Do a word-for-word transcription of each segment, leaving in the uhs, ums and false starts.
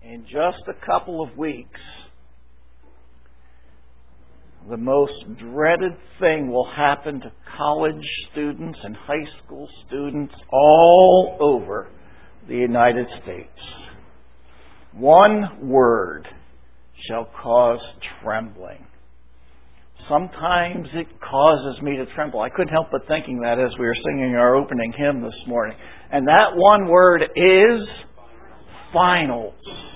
In just a couple of weeks, the most dreaded thing will happen to college students and high school students all over the United States. One word shall cause trembling. Sometimes it causes me to tremble. I couldn't help but thinking that as we were singing our opening hymn this morning. And that one word is finals.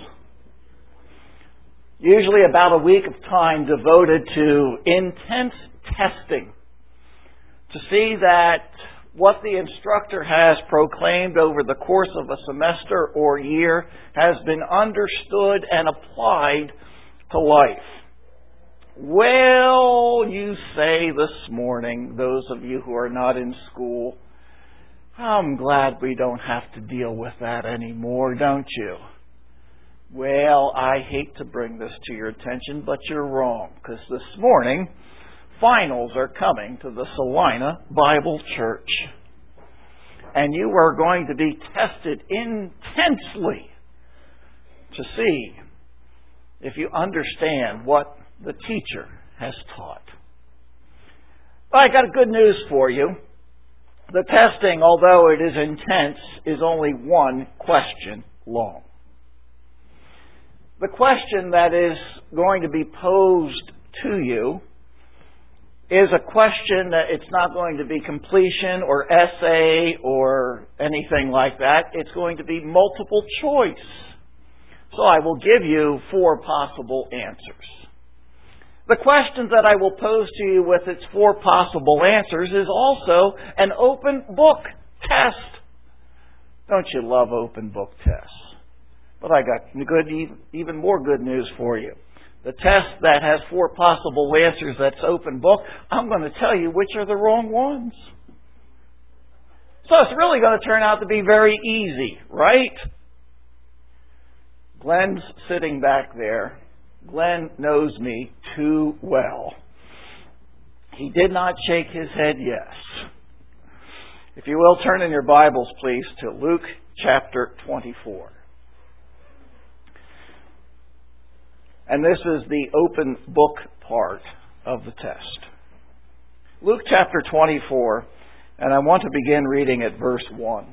Usually about a week of time devoted to intense testing to see that what the instructor has proclaimed over the course of a semester or year has been understood and applied to life. Well, you say this morning, those of you who are not in school, I'm glad we don't have to deal with that anymore, don't you? Well, I hate to bring this to your attention, but you're wrong, because this morning, finals are coming to the Salina Bible Church. And you are going to be tested intensely to see if you understand what the teacher has taught. But I got good news for you. The testing, although it is intense, is only one question long. The question that is going to be posed to you is a question that it's not going to be completion or essay or anything like that. It's going to be multiple choice. So I will give you four possible answers. The question that I will pose to you with its four possible answers is also an open book test. Don't you love open book tests? But I got good, even more good news for you. The test that has four possible answers that's open book, I'm going to tell you which are the wrong ones. So it's really going to turn out to be very easy, right? Glenn's sitting back there. Glenn knows me too well. He did not shake his head yes. If you will, turn in your Bibles, please, to Luke chapter twenty-four. And this is the open book part of the test. Luke chapter twenty-four, and I want to begin reading at verse one.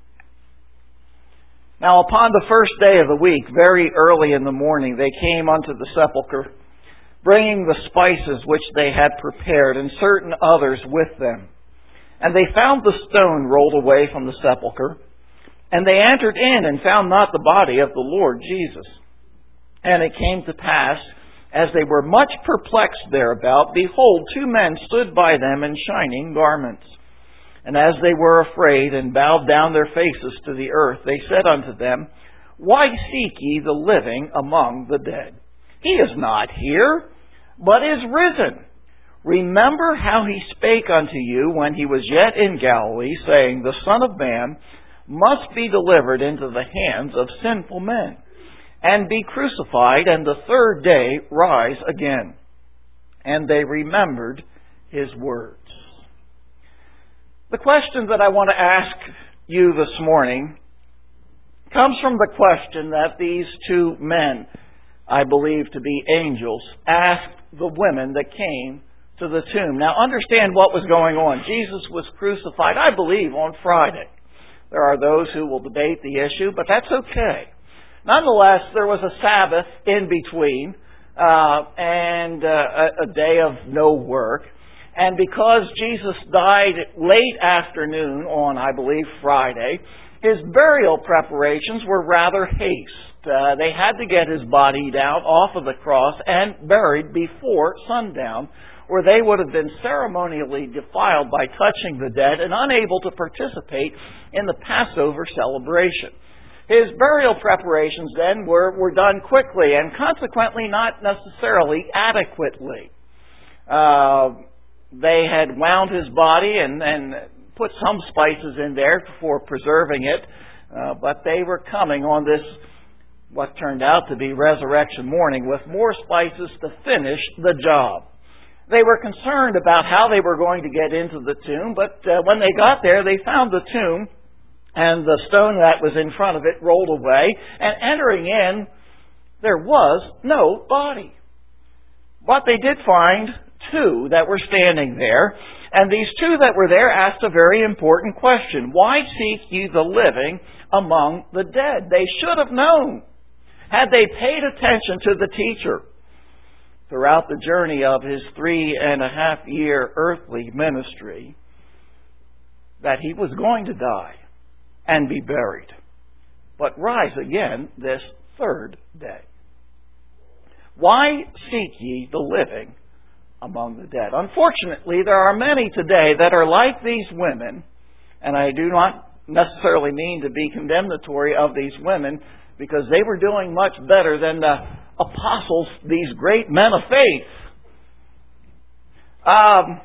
Now upon the first day of the week, very early in the morning, they came unto the sepulchre, bringing the spices which they had prepared, and certain others with them. And they found the stone rolled away from the sepulchre, and they entered in and found not the body of the Lord Jesus. And it came to pass, as they were much perplexed thereabout, behold, two men stood by them in shining garments. And as they were afraid, and bowed down their faces to the earth, they said unto them, Why seek ye the living among the dead? He is not here, but is risen. Remember how he spake unto you when he was yet in Galilee, saying, The Son of Man must be delivered into the hands of sinful men, and be crucified, and the third day rise again. And they remembered his words. The question that I want to ask you this morning comes from the question that these two men, I believe to be angels, asked the women that came to the tomb. Now understand what was going on. Jesus was crucified, I believe, on Friday. There are those who will debate the issue, but that's okay. Nonetheless, there was a Sabbath in between uh, and uh, a, a day of no work. And because Jesus died late afternoon on, I believe, Friday, his burial preparations were rather haste. Uh, they had to get his body down off of the cross and buried before sundown, or they would have been ceremonially defiled by touching the dead and unable to participate in the Passover celebration. His burial preparations then were, were done quickly and consequently not necessarily adequately. Uh, they had wound his body and, and put some spices in there for preserving it, uh, but they were coming on this, what turned out to be resurrection morning, with more spices to finish the job. They were concerned about how they were going to get into the tomb, but uh, when they got there, they found the tomb and the stone that was in front of it rolled away, and entering in there was no body. But they did find two that were standing there, and these two that were there asked a very important question. Why seek ye the living among the dead? They should have known, had they paid attention to the teacher throughout the journey of his three and a half year earthly ministry, that he was going to die and be buried, but rise again this third day. Why seek ye the living among the dead? Unfortunately, there are many today that are like these women, and I do not necessarily mean to be condemnatory of these women, because they were doing much better than the apostles, these great men of faith. Um,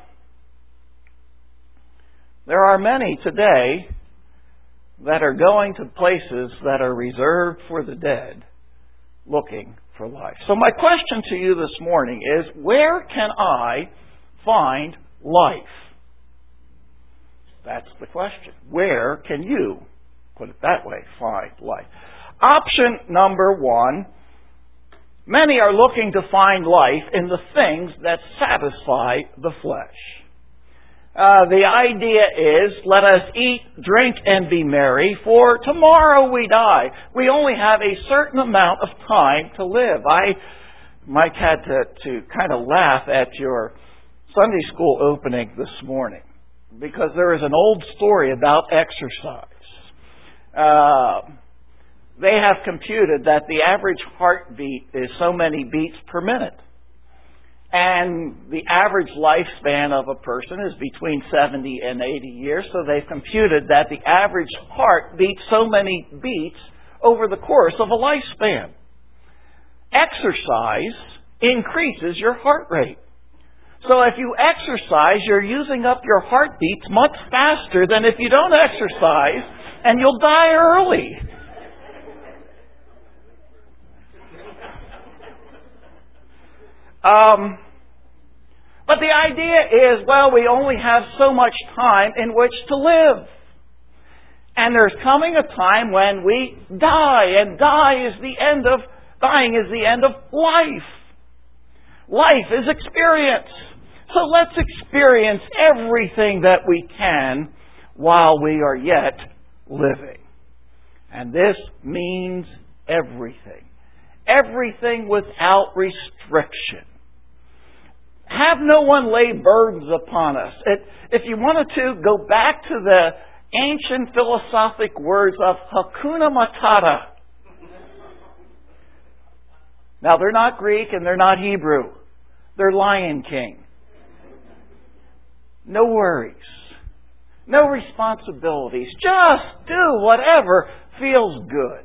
there are many today that are going to places that are reserved for the dead, looking for life. So my question to you this morning is, where can I find life? That's the question. Where can you, put it that way, find life? Option number one, many are looking to find life in the things that satisfy the flesh. Uh, the idea is, let us eat, drink, and be merry, for tomorrow we die. We only have a certain amount of time to live. I, Mike had to, to kind of laugh at your Sunday school opening this morning, because there is an old story about exercise. Uh, they have computed that the average heartbeat is so many beats per minute. And the average lifespan of a person is between seventy and eighty years, so they've computed that the average heart beats so many beats over the course of a lifespan. Exercise increases your heart rate. So if you exercise, you're using up your heartbeats much faster than if you don't exercise, and you'll die early. Um, but the idea is, well, we only have so much time in which to live. And there's coming a time when we die, and die is the end of, dying is the end of life. Life is experience. So let's experience everything that we can while we are yet living. And this means everything. Everything without restriction. Have no one lay burdens upon us. It, if you wanted to, go back to the ancient philosophic words of Hakuna Matata. Now, they're not Greek and they're not Hebrew. They're Lion King. No worries. No responsibilities. Just do whatever feels good.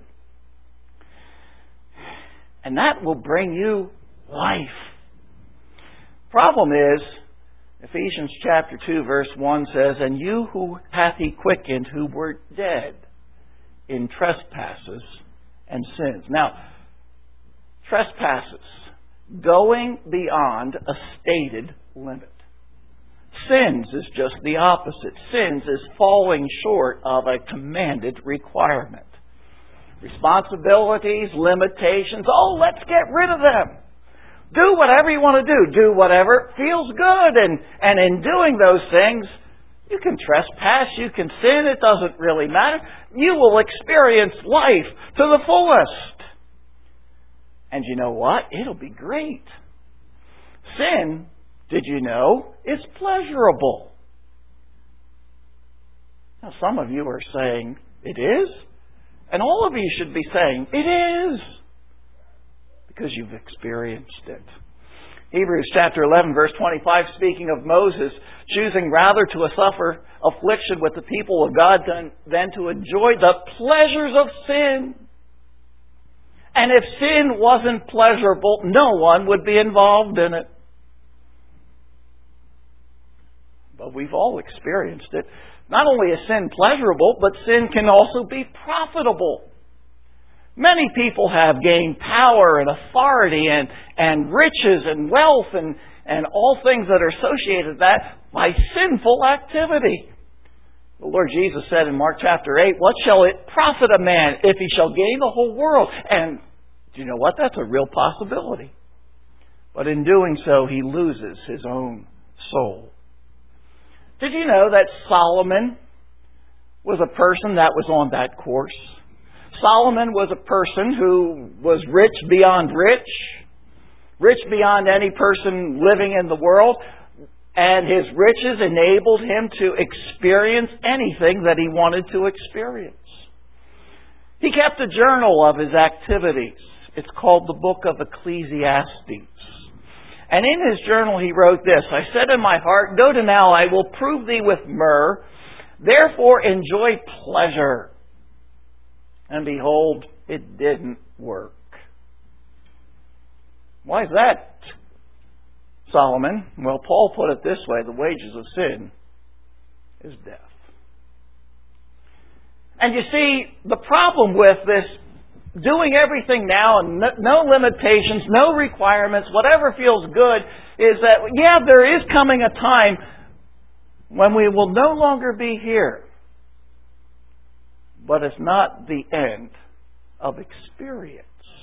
And that will bring you life. Problem is, Ephesians chapter two verse one says, and you who hath he quickened who were dead in trespasses and sins. Now, trespasses, going beyond a stated limit. Sins is just the opposite. Sins is falling short of a commanded requirement. Responsibilities, limitations, oh, let's get rid of them. Do whatever you want to do. Do whatever feels good. And, and in doing those things, you can trespass, you can sin, it doesn't really matter. You will experience life to the fullest. And you know what? It'll be great. Sin, did you know, is pleasurable. Now, some of you are saying, it is? And all of you should be saying, it is. Because you've experienced it. Hebrews chapter eleven verse twenty-five, speaking of Moses, choosing rather to suffer affliction with the people of God than, than to enjoy the pleasures of sin. And if sin wasn't pleasurable, no one would be involved in it. But we've all experienced it. Not only is sin pleasurable, but sin can also be profitable. Many people have gained power and authority and, and riches and wealth and, and all things that are associated with that by sinful activity. The Lord Jesus said in Mark chapter eight, what shall it profit a man if he shall gain the whole world and Do you know what? That's a real possibility. But in doing so, he loses his own soul. Did you know that Solomon was a person that was on that course? Solomon was a person who was rich beyond rich, rich beyond any person living in the world, and his riches enabled him to experience anything that he wanted to experience. He kept a journal of his activities. It's called the Book of Ecclesiastes. And in his journal he wrote this, I said in my heart, go to now, I will prove thee with myrrh, therefore enjoy pleasure. And behold, it didn't work. Why is that, Solomon? Well, Paul put it this way, the wages of sin is death. And you see, the problem with this doing everything now and no, no limitations, no requirements, whatever feels good, is that, yeah, there is coming a time when we will no longer be here. But it's not the end of experience.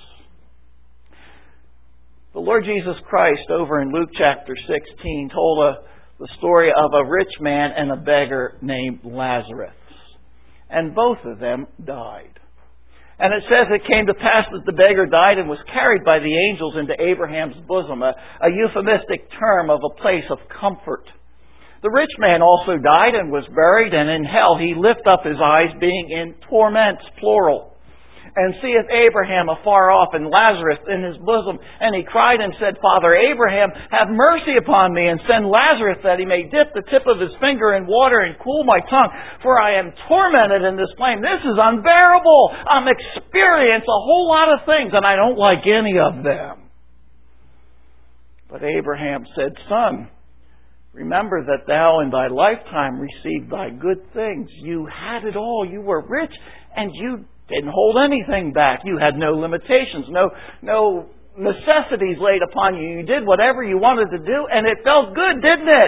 The Lord Jesus Christ, over in Luke chapter sixteen, told a, the story of a rich man and a beggar named Lazarus. And both of them died. And it says it came to pass that the beggar died and was carried by the angels into Abraham's bosom, a, a euphemistic term of a place of comfort. The rich man also died and was buried, and in hell he lift up his eyes, being in torments, plural, and seeth Abraham afar off and Lazarus in his bosom. And he cried and said, Father Abraham, have mercy upon me, and send Lazarus that he may dip the tip of his finger in water and cool my tongue, for I am tormented in this flame. This is unbearable. I'm experiencing a whole lot of things, and I don't like any of them. But Abraham said, Son, remember that thou in thy lifetime received thy good things. You had it all. You were rich, and you didn't hold anything back. You had no limitations, no no necessities laid upon you. You did whatever you wanted to do, and it felt good, didn't it?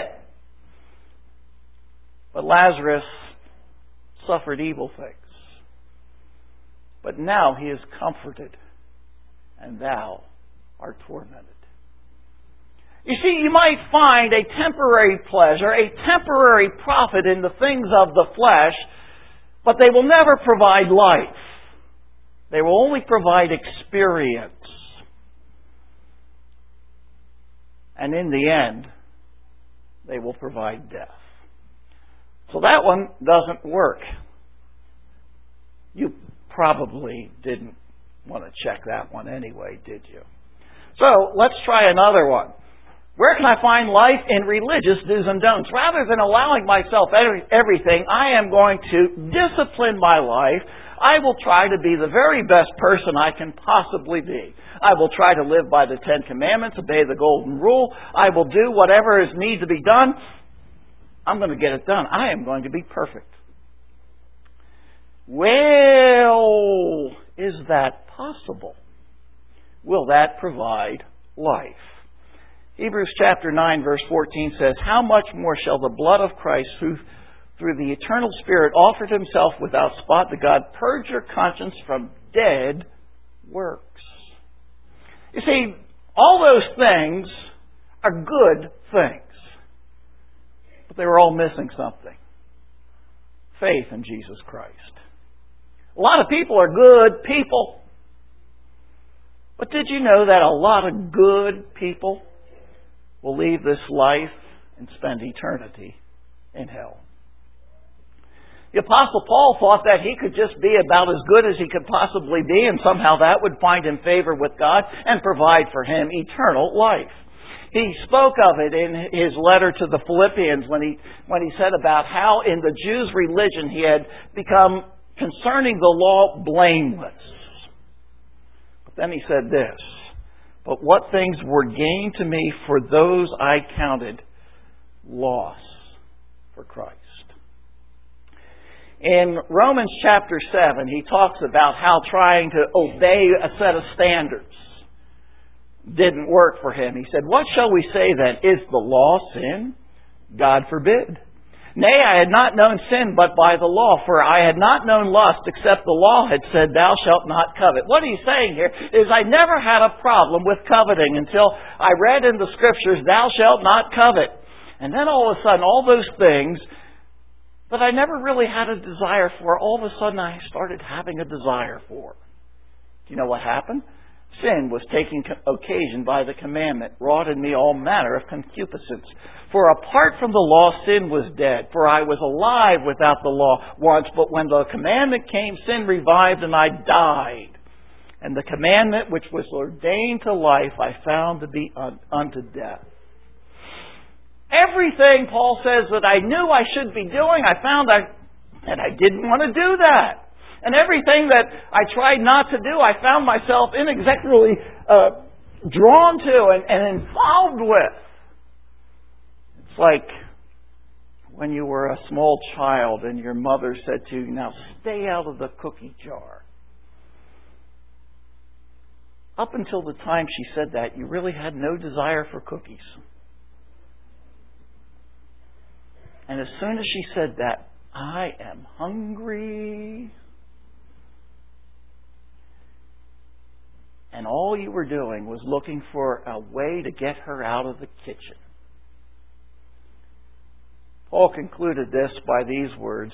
But Lazarus suffered evil things. But now he is comforted, and thou art tormented. You see, you might find a temporary pleasure, a temporary profit in the things of the flesh, but they will never provide life. They will only provide experience. And in the end, they will provide death. So that one doesn't work. You probably didn't want to check that one anyway, did you? So let's try another one. Where can I find life in religious do's and don'ts? Rather than allowing myself every, everything, I am going to discipline my life. I will try to be the very best person I can possibly be. I will try to live by the Ten Commandments, obey the Golden Rule. I will do whatever is need to be done. I'm going to get it done. I am going to be perfect. Well, is that possible? Will that provide life? Hebrews chapter nine verse fourteen says, How much more shall the blood of Christ, who through the eternal Spirit offered himself without spot to God, purge your conscience from dead works? You see, all those things are good things. But they were all missing something. Faith in Jesus Christ. A lot of people are good people. But did you know that a lot of good people will leave this life and spend eternity in hell? The Apostle Paul thought that he could just be about as good as he could possibly be, and somehow that would find him favor with God and provide for him eternal life. He spoke of it in his letter to the Philippians when he when he said about how in the Jews' religion he had become, concerning the law, blameless. But then he said this, But what things were gained to me, for those I counted loss for Christ. In Romans chapter seven, he talks about how trying to obey a set of standards didn't work for him. He said, What shall we say then? Is the law sin? God forbid. Nay, I had not known sin but by the law, for I had not known lust except the law had said, thou shalt not covet. What he's saying here is I never had a problem with coveting until I read in the Scriptures, thou shalt not covet. And then all of a sudden, all those things that I never really had a desire for, all of a sudden I started having a desire for. Do you know what happened? Sin was taking occasion by the commandment, wrought in me all manner of concupiscence. For apart from the law, sin was dead. For I was alive without the law once, but when the commandment came, sin revived and I died. And the commandment which was ordained to life, I found to be un- unto death. Everything, Paul says, that I knew I should be doing, I found I, that I didn't want to do that. And everything that I tried not to do, I found myself inexorably uh, drawn to and, and involved with. It's like when you were a small child and your mother said to you, now stay out of the cookie jar. Up until the time she said that, you really had no desire for cookies. And as soon as she said that, I am hungry. And all you were doing was looking for a way to get her out of the kitchen. Paul concluded this by these words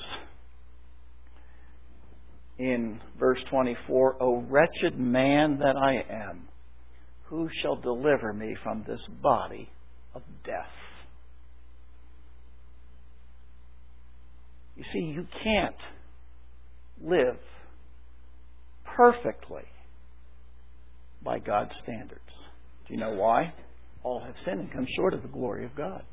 in verse twenty-four, O wretched man that I am, who shall deliver me from this body of death? You see, you can't live perfectly by God's standards. Do you know why? All have sinned and come short of the glory of God.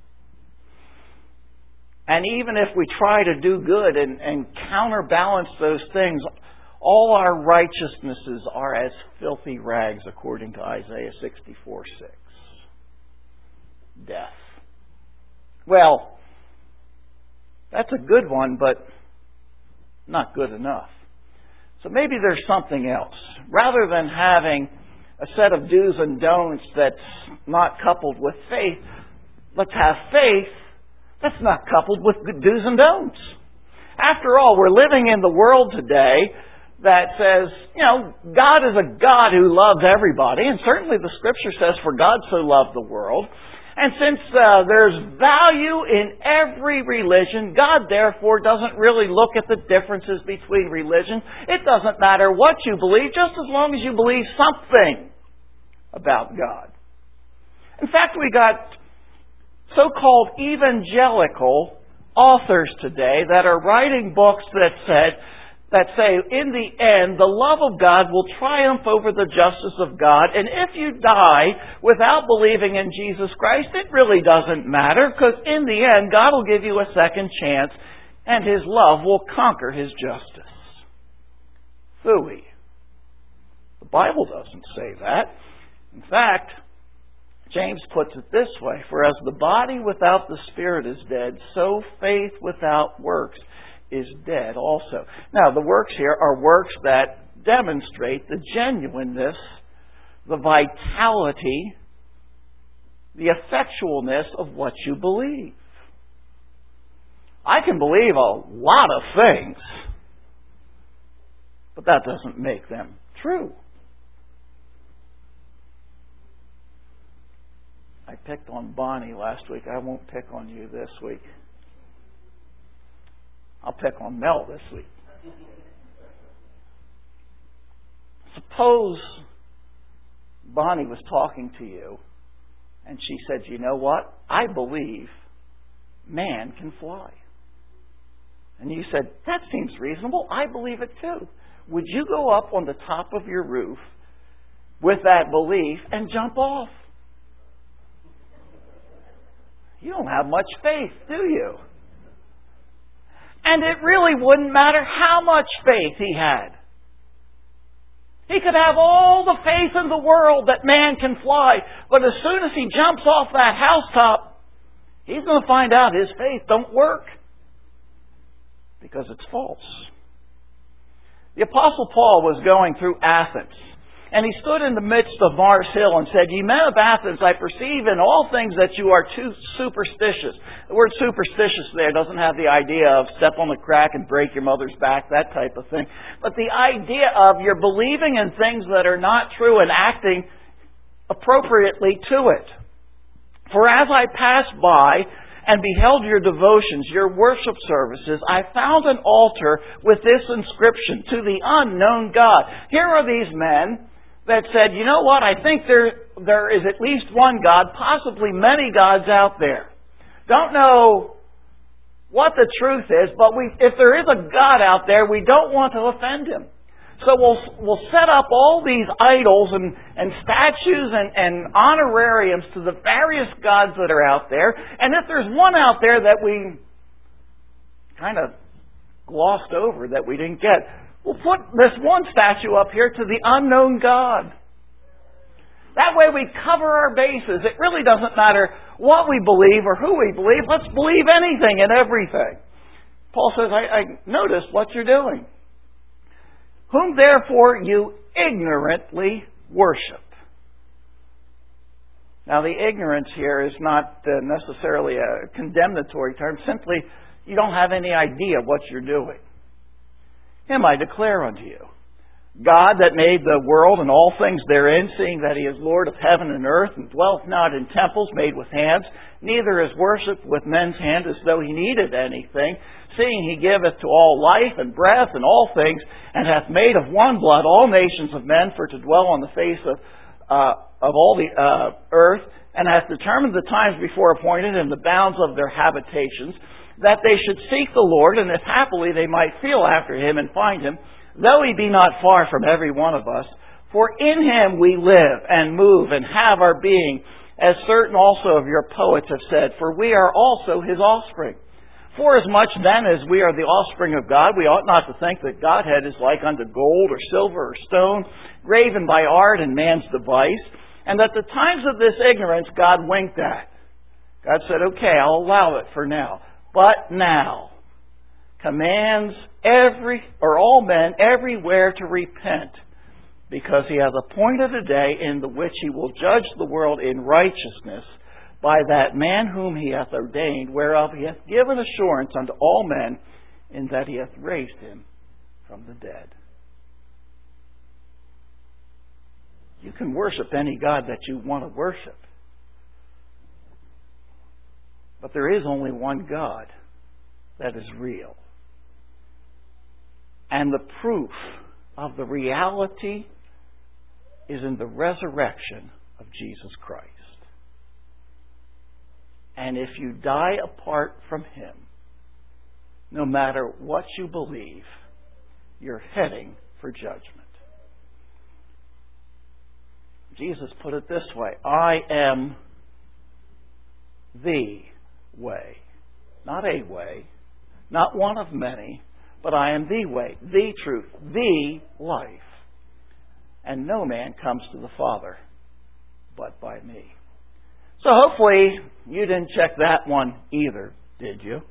And even if we try to do good and, and counterbalance those things, all our righteousnesses are as filthy rags, according to Isaiah sixty-four six. Death. Well, that's a good one, but not good enough. So maybe there's something else. Rather than having a set of do's and don'ts that's not coupled with faith, let's have faith that's not coupled with do's and don'ts. After all, we're living in the world today that says, you know, God is a God who loves everybody, and certainly the Scripture says, for God so loved the world. And since uh, there's value in every religion, God therefore doesn't really look at the differences between religions. It doesn't matter what you believe, just as long as you believe something about God. In fact, we got so-called evangelical authors today that are writing books that said that say, in the end, the love of God will triumph over the justice of God, and if you die without believing in Jesus Christ, it really doesn't matter, because in the end, God will give you a second chance, and His love will conquer His justice. Phooey. The Bible doesn't say that. In fact, James puts it this way, for as the body without the Spirit is dead, so faith without works is dead also. Now, the works here are works that demonstrate the genuineness, the vitality, the effectualness of what you believe. I can believe a lot of things, but that doesn't make them true. I picked on Bonnie last week. I won't pick on you this week. I'll pick on Mel this week. Suppose Bonnie was talking to you and she said, you know what? I believe man can fly. And you said, that seems reasonable. I believe it too. Would you go up on the top of your roof with that belief and jump off? You don't have much faith, do you? And it really wouldn't matter how much faith he had. He could have all the faith in the world that man can fly, but as soon as he jumps off that housetop, he's going to find out his faith don't work because it's false. The Apostle Paul was going through Athens, And he stood in the midst of Mars Hill and said, Ye men of Athens, I perceive in all things that you are too superstitious. The word superstitious there doesn't have the idea of step on the crack and break your mother's back, that type of thing. But the idea of you're believing in things that are not true and acting appropriately to it. For as I passed by and beheld your devotions, your worship services, I found an altar with this inscription, To the Unknown God. Here are these men that said, you know what, I think there there is at least one God, possibly many gods out there. Don't know what the truth is, but we, if there is a God out there, we don't want to offend Him. So we'll we'll set up all these idols and, and statues and, and honorariums to the various gods that are out there. And if there's one out there that we kind of glossed over, that we didn't get, we'll put this one statue up here to the unknown God. That way we cover our bases. It really doesn't matter what we believe or who we believe. Let's believe anything and everything. Paul says, I, I noticed what you're doing. Whom therefore you ignorantly worship. Now the ignorance here is not uh, necessarily a condemnatory term. Simply, you don't have any idea what you're doing. Him I declare unto you, God that made the world and all things therein, seeing that He is Lord of heaven and earth, and dwelleth not in temples made with hands, neither is worshipped with men's hands as though He needed anything, seeing He giveth to all life and breath and all things, and hath made of one blood all nations of men for to dwell on the face of uh, of all the uh, earth, and hath determined the times before appointed and the bounds of their habitations, that they should seek the Lord, and if happily they might feel after Him and find Him, though He be not far from every one of us. For in Him we live and move and have our being, as certain also of your poets have said, for we are also His offspring. Forasmuch then as we are the offspring of God, we ought not to think that Godhead is like unto gold or silver or stone, graven by art and man's device, and that the times of this ignorance God winked at. God said, okay, I'll allow it for now. But now commands every or all men everywhere to repent, because He hath appointed a day in the which He will judge the world in righteousness by that man whom He hath ordained, whereof He hath given assurance unto all men, in that He hath raised Him from the dead. You can worship any God that you want to worship. But there is only one God that is real. And the proof of the reality is in the resurrection of Jesus Christ. And if you die apart from Him, no matter what you believe, you're heading for judgment. Jesus put it this way, I am the way. Not a way, not one of many, but I am the way, the truth, the life. And no man comes to the Father but by me. So hopefully you didn't check that one either, did you?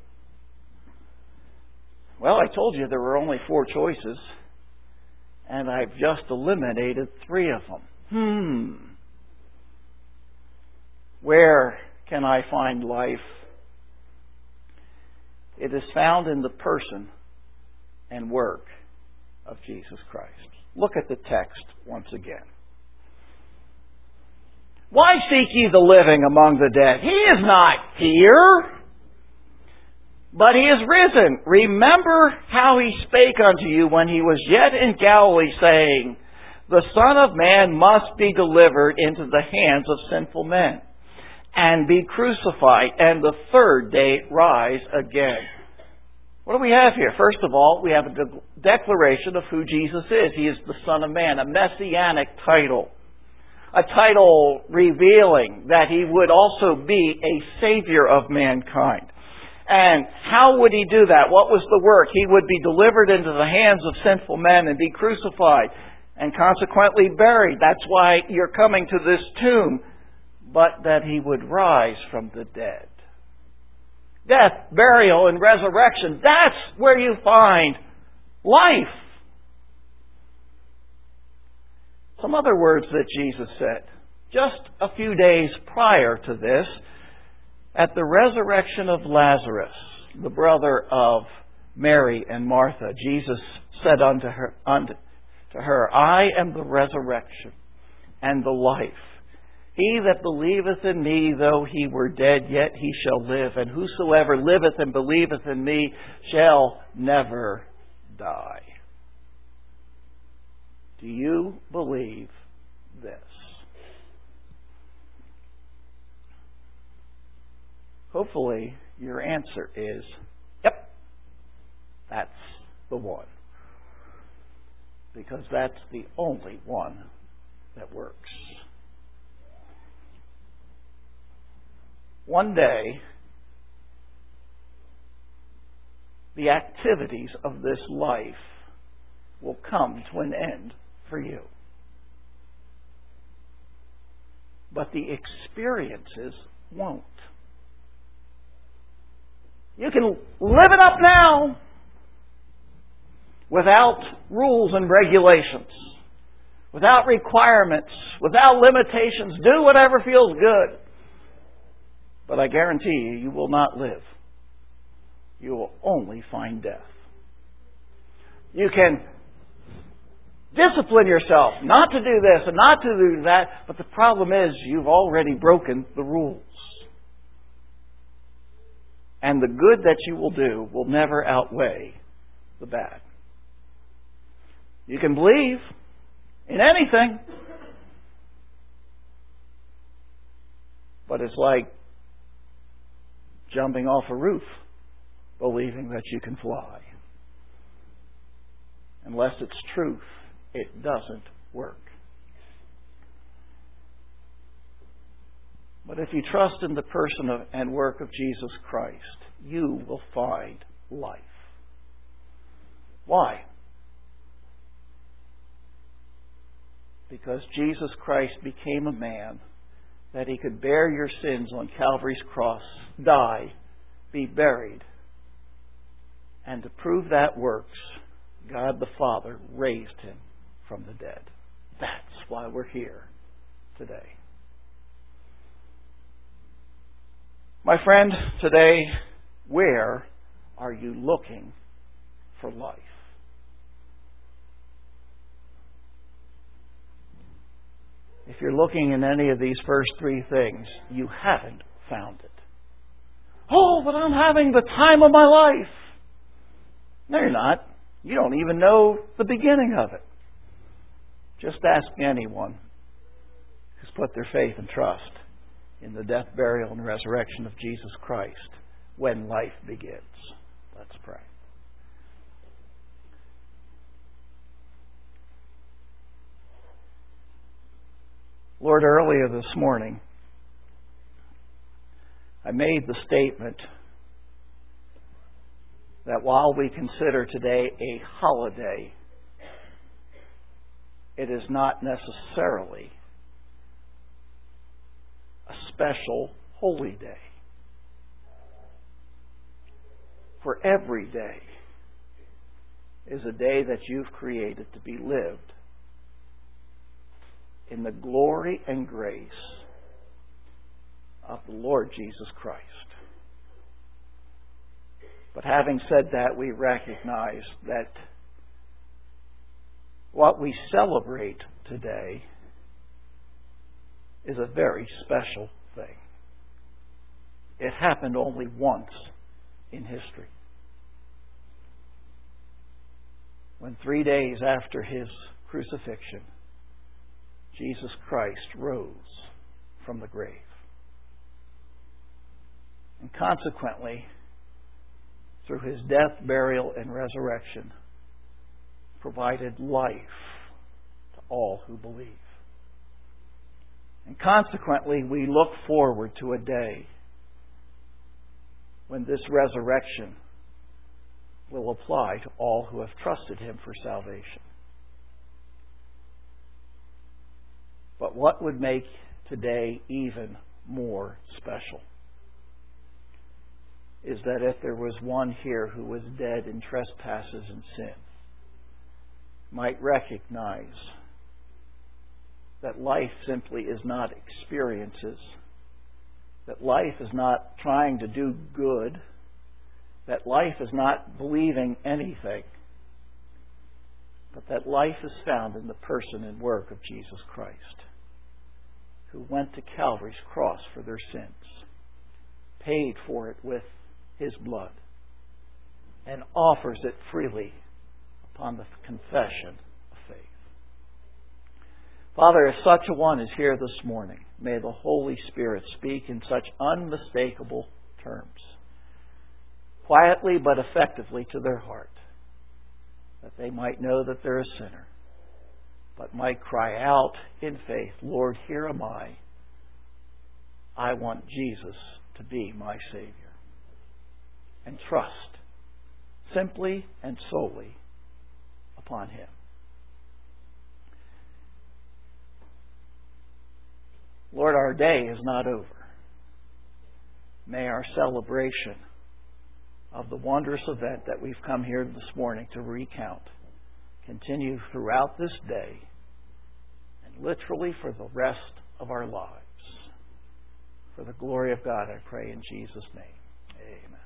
Well, I told you there were only four choices, and I've just eliminated three of them. Hmm. Where can I find life? It is found in the person and work of Jesus Christ. Look at the text once again. Why seek ye the living among the dead? He is not here, but He is risen. Remember how He spake unto you when He was yet in Galilee, saying, the Son of Man must be delivered into the hands of sinful men, and be crucified, and the third day rise again. What do we have here? First of all, we have a de- declaration of who Jesus is. He is the Son of Man, a messianic title. A title revealing that He would also be a Savior of mankind. And how would He do that? What was the work? He would be delivered into the hands of sinful men and be crucified and consequently buried. That's why you're coming to this tomb. But that He would rise from the dead. Death, burial, and resurrection. That's where you find life. Some other words that Jesus said. Just a few days prior to this, at the resurrection of Lazarus, the brother of Mary and Martha, Jesus said unto her, unto to her, I am the resurrection and the life. He that believeth in me, though he were dead, yet he shall live. And whosoever liveth and believeth in me shall never die. Do you believe this? Hopefully, your answer is, yep, that's the one. Because that's the only one that works. One day, the activities of this life will come to an end for you. But the experiences won't. You can live it up now without rules and regulations, without requirements, without limitations. Do whatever feels good. But I guarantee you, you will not live. You will only find death. You can discipline yourself not to do this and not to do that, but the problem is you've already broken the rules. And the good that you will do will never outweigh the bad. You can believe in anything, but it's like jumping off a roof, believing that you can fly. Unless it's truth, it doesn't work. But if you trust in the person of, and work of Jesus Christ, you will find life. Why? Because Jesus Christ became a man that He could bear your sins on Calvary's cross, die, be buried, and to prove that works, God the Father raised Him from the dead. That's why we're here today. My friend, today, where are you looking for life? If you're looking in any of these first three things, you haven't found it. Oh, but I'm having the time of my life. No, you're not. You don't even know the beginning of it. Just ask anyone who's put their faith and trust in the death, burial, and resurrection of Jesus Christ when life begins. Let's pray. Lord, earlier this morning, I made the statement that while we consider today a holiday, it is not necessarily a special holy day. For every day is a day that you've created to be lived in the glory and grace of the Lord Jesus Christ. But having said that, we recognize that what we celebrate today is a very special thing. It happened only once in history. When three days after His crucifixion, Jesus Christ rose from the grave. And consequently, through His death, burial, and resurrection, provided life to all who believe. And consequently, we look forward to a day when this resurrection will apply to all who have trusted Him for salvation. But what would make today even more special is that if there was one here who was dead in trespasses and sin, might recognize that life simply is not experiences, that life is not trying to do good, that life is not believing anything, but that life is found in the person and work of Jesus Christ, who went to Calvary's cross for their sins, paid for it with His blood, and offers it freely upon the confession of faith. Father, if such a one is here this morning, may the Holy Spirit speak in such unmistakable terms, quietly but effectively to their heart, that they might know that they're a sinner, but might cry out in faith, Lord, here am I. I want Jesus to be my Savior. And trust simply and solely upon Him. Lord, our day is not over. May our celebration of the wondrous event that we've come here this morning to recount continue throughout this day and literally for the rest of our lives. For the glory of God, I pray in Jesus' name. Amen.